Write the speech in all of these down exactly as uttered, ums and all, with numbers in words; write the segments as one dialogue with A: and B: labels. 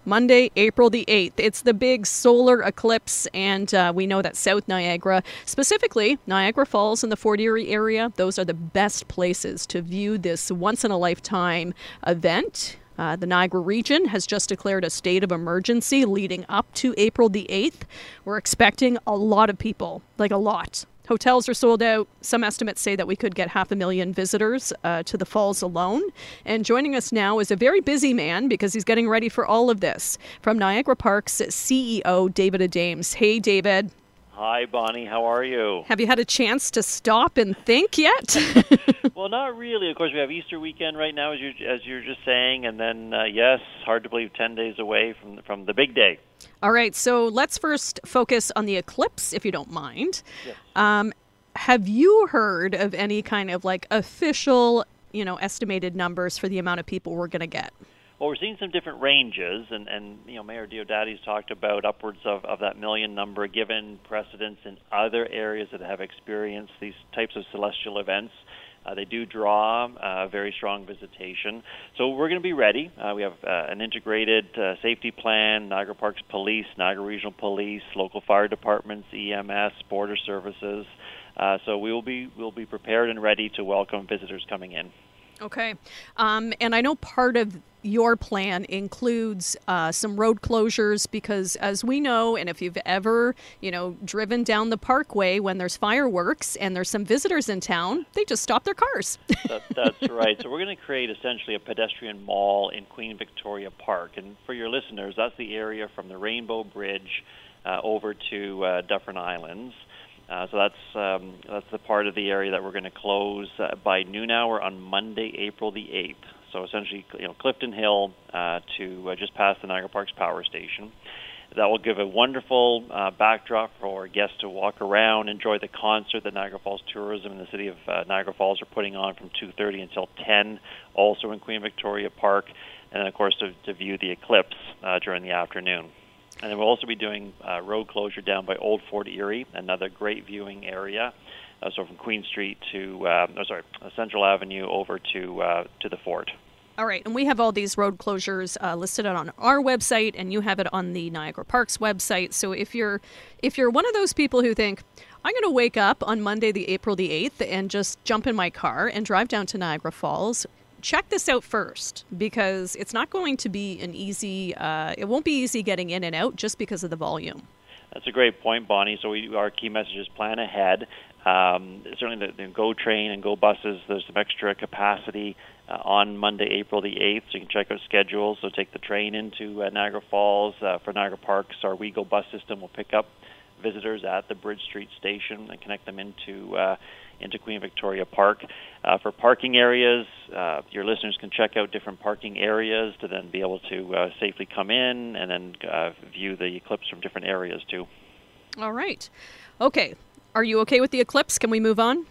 A: Monday, April the eighth. It's the big solar eclipse, and uh, we know that South Niagara, specifically Niagara Falls and the Fort Erie area, those are the best places to view this once-in-a-lifetime event. Uh, the Niagara region has just declared a state of emergency leading up to April the eighth. We're expecting a lot of people, like a lot. Hotels are sold out. Some estimates say that we could get half a million visitors uh, to the falls alone. And joining us now is a very busy man because he's getting ready for all of this. From Niagara Parks C E O, David Addames. Hey, David.
B: Hi, Bonnie. How are you?
A: Have you had a chance to stop and think yet?
B: Well, not really. Of course, we have Easter weekend right now, as you as you're just saying, and then uh, yes, hard to believe, ten days away from from the big day.
A: All right. So let's first focus on the eclipse, if you don't mind.
B: Yes.
A: Um, have you heard of any kind of like official, you know, estimated numbers for the amount of people we're going to get?
B: Well, we're seeing some different ranges, and, and you know, Mayor Diodati's talked about upwards of, of that million number, given precedents in other areas that have experienced these types of celestial events. Uh, they do draw uh, very strong visitation. So we're going to be ready. Uh, we have uh, an integrated uh, safety plan, Niagara Parks Police, Niagara Regional Police, local fire departments, E M S, border services. Uh, so we will be we'll be prepared and ready to welcome visitors coming in.
A: Okay. Um, and I know part of your plan includes uh, some road closures because, as we know, and if you've ever, you know, driven down the parkway when there's fireworks and there's some visitors in town, they just stop their cars.
B: that, that's right. So we're going to create essentially a pedestrian mall in Queen Victoria Park. And for your listeners, that's the area from the Rainbow Bridge uh, over to uh, Dufferin Islands. Uh, so that's um, that's the part of the area that we're going to close uh, by noon hour on Monday, April the eighth. So essentially, you know, Clifton Hill uh, to uh, just past the Niagara Parks Power Station. That will give a wonderful uh, backdrop for guests to walk around, enjoy the concert that Niagara Falls Tourism and the City of uh, Niagara Falls are putting on from two thirty until ten, also in Queen Victoria Park, and then, of course, to, to view the eclipse uh, during the afternoon. And then we'll also be doing uh, road closure down by Old Fort Erie, another great viewing area. Uh, so from Queen Street to, uh, oh, sorry, Central Avenue over to uh, to the fort.
A: All right, and we have all these road closures uh, listed on our website, and you have it on the Niagara Parks website. So if you're if you're one of those people who think, I'm going to wake up on Monday, the April the eighth, and just jump in my car and drive down to Niagara Falls, check this out first, because it's not going to be an easy, uh, it won't be easy getting in and out just because of the volume.
B: That's a great point, Bonnie. So we, our key message is plan ahead. Um, certainly the, the GO train and GO buses, there's some extra capacity uh, on Monday, April the eighth, so you can check out schedules. So take the train into uh, Niagara Falls. Uh, for Niagara Parks, our WeGo bus system will pick up visitors at the Bridge Street station and connect them into uh, into Queen Victoria Park. Uh, for parking areas, uh, your listeners can check out different parking areas to then be able to uh, safely come in and then uh, view the eclipse from different areas too.
A: All right. Okay. Are you okay with the eclipse? Can we move on?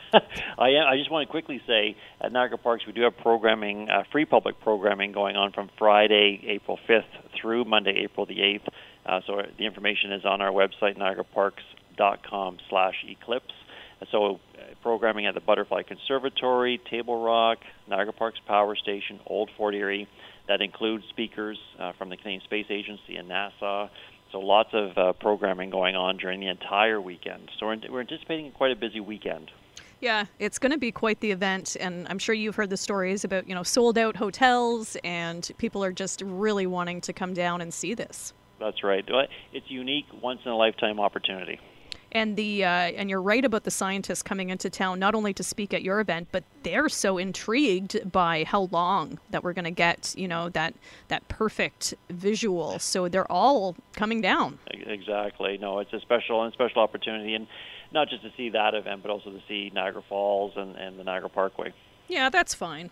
B: I am. I just want to quickly say at Niagara Parks we do have programming, uh, free public programming going on from Friday, April fifth through Monday, April the eighth. Uh, so the information is on our website, niagara parks dot com slash eclipse. So uh, programming at the Butterfly Conservatory, Table Rock, Niagara Parks Power Station, Old Fort Erie. That includes speakers uh, from the Canadian Space Agency and NASA. So lots of uh, programming going on during the entire weekend. So we're, we're anticipating quite a busy weekend.
A: Yeah, it's going to be quite the event, and I'm sure you've heard the stories about, you know, sold-out hotels, and people are just really wanting to come down and see this.
B: That's right. It's a unique, once-in-a-lifetime opportunity.
A: And the uh, and you're right about the scientists coming into town, not only to speak at your event, but they're so intrigued by how long that we're going to get, you know, that that perfect visual. So they're all coming down.
B: Exactly. No, it's a special and special opportunity, and not just to see that event, but also to see Niagara Falls and, and the Niagara Parkway.
A: Yeah, that's fine.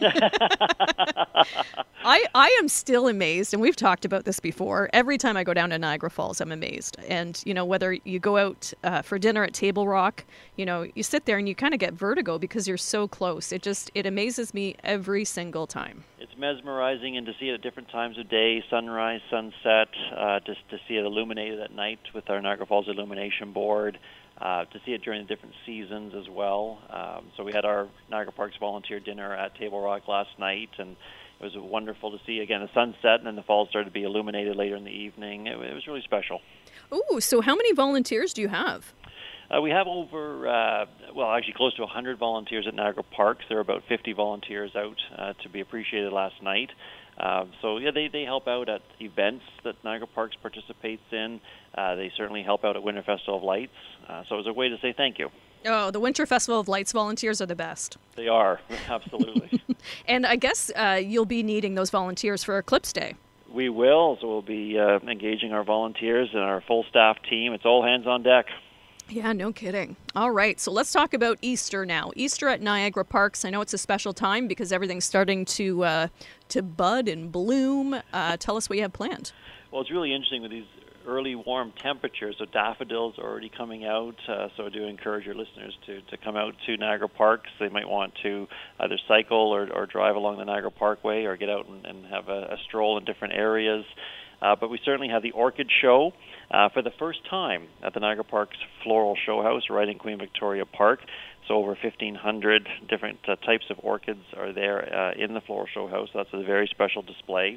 A: I I am still amazed, and we've talked about this before. Every time I go down to Niagara Falls, I'm amazed. And, you know, whether you go out uh, for dinner at Table Rock, you know, you sit there and you kind of get vertigo because you're so close. It just, it amazes me every single time.
B: It's mesmerizing, and to see it at different times of day, sunrise, sunset, uh, just to see it illuminated at night with our Niagara Falls Illumination Board. Uh, to see it during the different seasons as well. Um, so we had our Niagara Parks volunteer dinner at Table Rock last night, and It was wonderful to see, again, the sunset, and then the falls started to be illuminated later in the evening. It, it was really special.
A: Ooh, so how many volunteers do you have?
B: Uh, we have over, uh, well, actually close to one hundred volunteers at Niagara Parks. There are about fifty volunteers out uh, to be appreciated last night. Uh, so, yeah, they, they help out at events that Niagara Parks participates in. Uh, they certainly help out at Winter Festival of Lights. Uh, so it was a way to say thank you.
A: Oh, the Winter Festival of Lights volunteers are the best.
B: They are, absolutely.
A: And I guess uh, you'll be needing those volunteers for Eclipse Day.
B: We will, so we'll be uh, engaging our volunteers and our full staff team. It's all hands on deck.
A: Yeah, no kidding. All right, so let's talk about Easter now. Easter at Niagara Parks. I know it's a special time because everything's starting to uh, to bud and bloom. Uh, tell us what you have planned.
B: Well, it's really interesting with these early warm temperatures. So daffodils are already coming out. Uh, so I do encourage your listeners to, to come out to Niagara Parks. They might want to either cycle or, or drive along the Niagara Parkway or get out and, and have a, a stroll in different areas. Uh, but we certainly have the Orchid Show uh, for the first time at the Niagara Parks Floral Show House right in Queen Victoria Park. So over fifteen hundred different uh, types of orchids are there uh, in the Floral Show House. That's a very special display.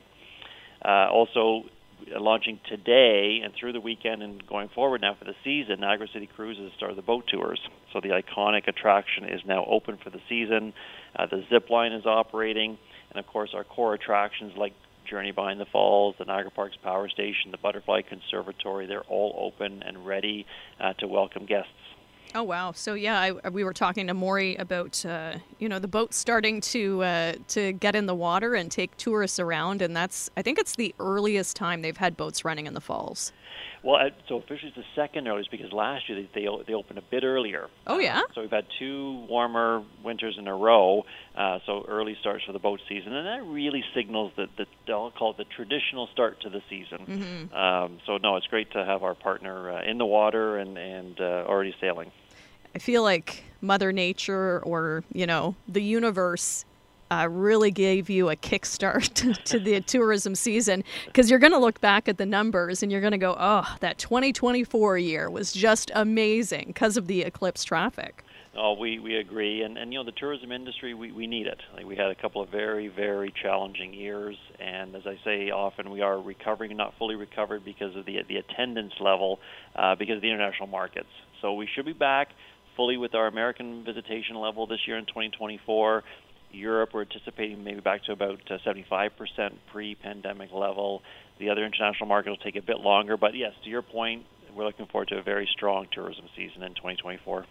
B: Uh, also, launching today and through the weekend and going forward now for the season, Niagara City Cruises start the boat tours. So the iconic attraction is now open for the season. Uh, the zip line is operating, and of course our core attractions like Journey Behind the Falls, the Niagara Parks Power Station, the Butterfly Conservatory, they're all open and ready uh, to welcome guests.
A: Oh, wow. So, yeah, I, we were talking to Maury about, uh, you know, the boats starting to uh, to get in the water and take tourists around. And that's, I think it's the earliest time they've had boats running in the falls.
B: Well, uh, so officially it's the second earliest because last year they, they they opened a bit earlier.
A: Oh, yeah?
B: Uh, so we've had two warmer winters in a row, uh, so early starts for the boat season. And that really signals that, that I'll call it the traditional start to the season.
A: Mm-hmm.
B: Um, so, no, it's great to have our partner uh, in the water and, and uh, already sailing.
A: I feel like Mother Nature or, you know, the universe uh, really gave you a kickstart to the tourism season because you're going to look back at the numbers and you're going to go, oh, that twenty twenty-four year was just amazing because of the eclipse traffic.
B: Oh, we, we agree. And, and, you know, the tourism industry, we, we need it. Like, we had a couple of very, very challenging years. And as I say often, we are recovering, not fully recovered because of the, the attendance level, uh, because of the international markets. So we should be back fully with our American visitation level this year in twenty twenty-four. Europe, we're anticipating maybe back to about uh, seventy-five percent pre-pandemic level. The other international market will take a bit longer. But, yes, to your point, we're looking forward to a very strong tourism season in twenty twenty-four.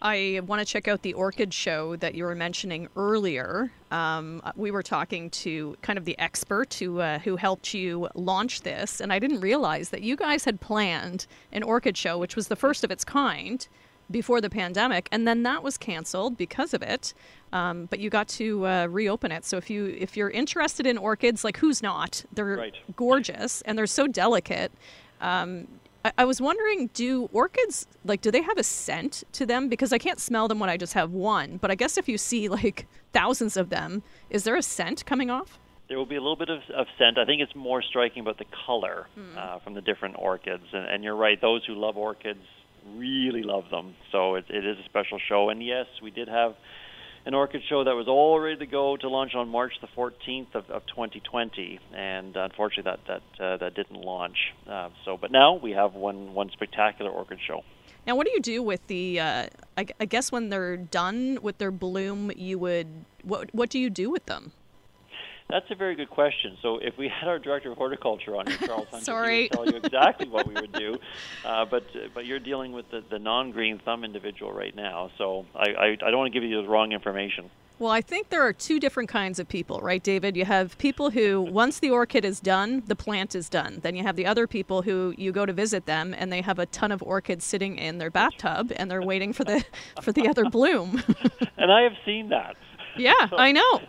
A: I want to check out the Orchid Show that you were mentioning earlier. Um, we were talking to kind of the expert who uh, who helped you launch this, and I didn't realize that you guys had planned an Orchid Show, which was the first of its kind, before the pandemic, and then that was canceled because of it. Um, but you got to uh, reopen it. So if you if you're interested in orchids, like who's not? They're
B: right.
A: gorgeous and they're so delicate. Um, I, I was wondering, do orchids like do they have a scent to them? Because I can't smell them when I just have one. But I guess if you see like thousands of them, is there a scent coming off?
B: There will be a little bit of, of scent. I think it's more striking about the color
A: mm.
B: uh, from the different orchids. And, and you're right, those who love orchids really love them. So it, it is a special show. And yes, we did have an orchid show that was all ready to go to launch on March the fourteenth of, of twenty twenty, and unfortunately that that uh, that didn't launch. Uh, so, but now we have one one spectacular orchid show.
A: Now, what do you do with the? Uh, I, I guess when they're done with their bloom, you would what what do you do with them?
B: That's a very good question. So if we had our director of horticulture on here, Charles Hunter,
A: Sorry.
B: he would tell you exactly what we would do. Uh, but but you're dealing with the, the non-green thumb individual right now, so I, I, I don't want to give you the wrong information.
A: Well, I think there are two different kinds of people, right, David? You have people who, once the orchid is done, the plant is done. Then you have the other people who you go to visit them, and they have a ton of orchids sitting in their bathtub, and they're waiting for the for the other bloom.
B: And I have seen that.
A: Yeah, I know.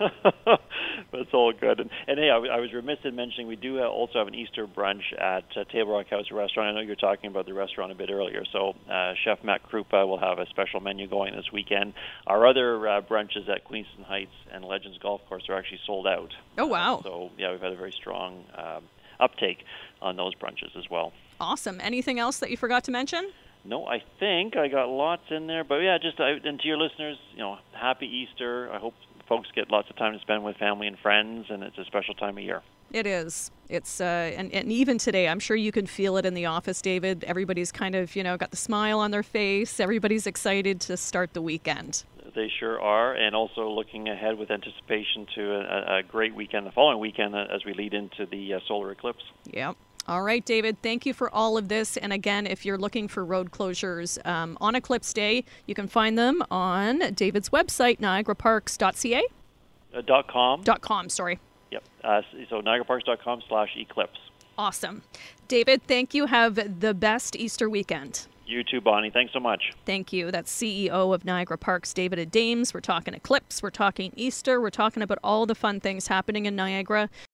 B: But it's all good. And, and hey, I, I was remiss in mentioning we do have, also have an Easter brunch at uh, Table Rock House Restaurant. I know you were talking about the restaurant a bit earlier. So uh, Chef Matt Krupa will have a special menu going this weekend. Our other uh, brunches at Queenston Heights and Legends Golf Course are actually sold out.
A: Oh, wow.
B: Uh, so, yeah, we've had a very strong um, uptake on those brunches as well.
A: Awesome. Anything else that you forgot to mention?
B: No, I think I got lots in there. But, yeah, just I, and to your listeners, you know, happy Easter. I hope folks get lots of time to spend with family and friends, and it's a special time of year.
A: It is. It's uh, and, and even today, I'm sure you can feel it in the office, David. Everybody's kind of, you know, got the smile on their face. Everybody's excited to start the weekend.
B: They sure are, and also looking ahead with anticipation to a, a great weekend, the following weekend, as we lead into the uh, solar eclipse.
A: Yep. All right, David, thank you for all of this. And again, if you're looking for road closures um, on Eclipse Day, you can find them on David's website, niagara parks dot c a.
B: Uh, dot com.
A: Dot com, sorry.
B: Yep. Uh, so niagara parks dot com slash eclipse.
A: Awesome. David, thank you. Have the best Easter weekend.
B: You too, Bonnie. Thanks so much.
A: Thank you. That's C E O of Niagara Parks, David Adames. We're talking eclipse. We're talking Easter. We're talking about all the fun things happening in Niagara.